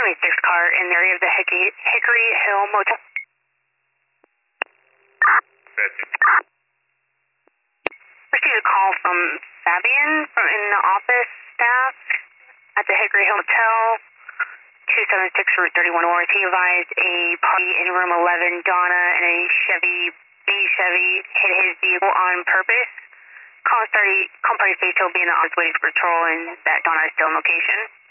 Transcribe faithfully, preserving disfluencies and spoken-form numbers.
seventy-six car in the area of the Hickory, Hickory Hill Motel. Received a call from Fabian from in the office staff at the Hickory Hill Motel, two seventy-six Route thirty-one North. He advised a party in room eleven, Donna, and a Chevy, beige Chevy, hit his vehicle on purpose. Call party, call party states he'll be in the office waiting for patrol and that Donna is still in location.